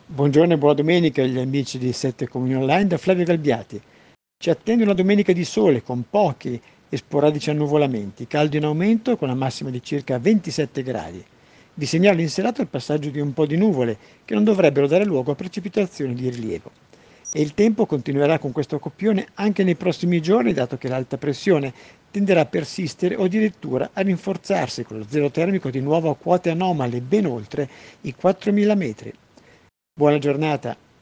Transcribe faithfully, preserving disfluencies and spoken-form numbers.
Buongiorno e buona domenica agli amici di Sette Comuni Online da Flavio Galbiati. Ci attende una domenica di sole con pochi e sporadici annuvolamenti, caldo in aumento con la massima di circa ventisette gradi. Vi segnalo in serata il passaggio di un po' di nuvole che non dovrebbero dare luogo a precipitazioni di rilievo. E il tempo continuerà con questo copione anche nei prossimi giorni, dato che l'alta pressione tenderà a persistere o addirittura a rinforzarsi con lo zero termico di nuovo a quote anomale ben oltre i quattromila metri. Buona giornata.